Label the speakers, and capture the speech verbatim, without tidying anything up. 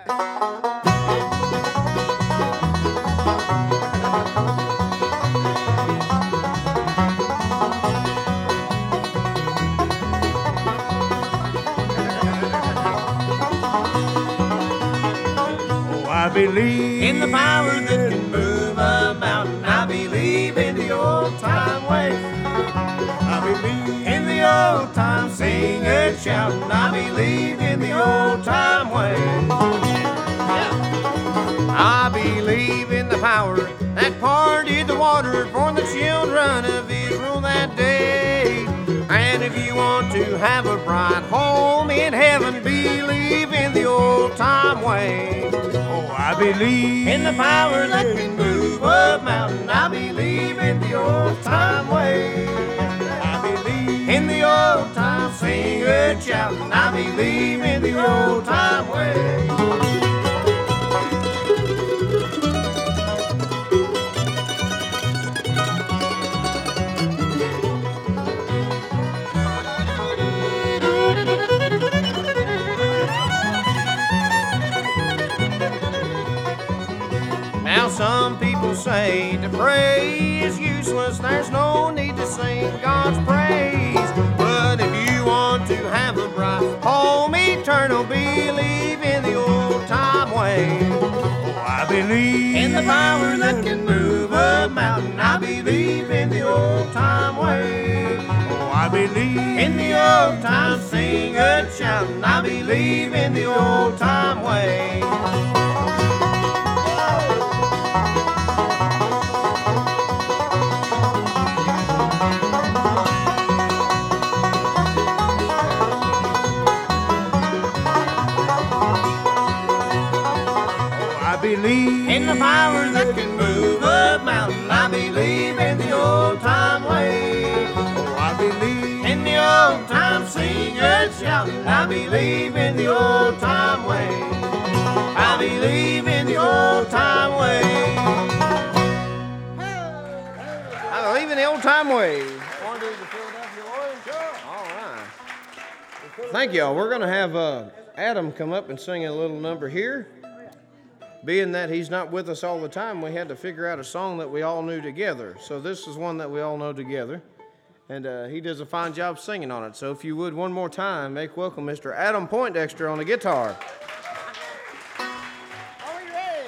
Speaker 1: I believe in the power that can move a mountain. I believe in the old time way. I believe in the old time singing, shouting. I believe in the old time way. Yeah. I believe in the power that parted the water for the children of Israel that day. And if you want to have a bright home in heaven, believe in the old time way. I believe in the power that can move a mountain. I believe in the old time way. I believe in the old time singing, shouting. I believe in the old time way. Now some people say to pray is useless. There's no need to sing God's praise. But if you want to have a bright home eternal, believe in the old time way. Oh, I believe in the power that can move a mountain. I believe in the old time way. Oh, I believe in the old time singing, shouting. I believe in the old time way. I believe in the power that can move a mountain. I believe in the old time way. Oh, I believe in the old time singing, shouting. I believe in the old time way. I believe in the old time way. I believe in the old time way. Want to do the Philadelphia Lloyd? Sure. All right. Thank y'all. We're going to have uh, Adam come up and sing a little number here. Being that he's not with us all the time, we had to figure out a song that we all knew together. So this is one that we all know together. And uh, he does a fine job singing on it. So if you would, one more time, make welcome Mister Adam Poindexter on the guitar.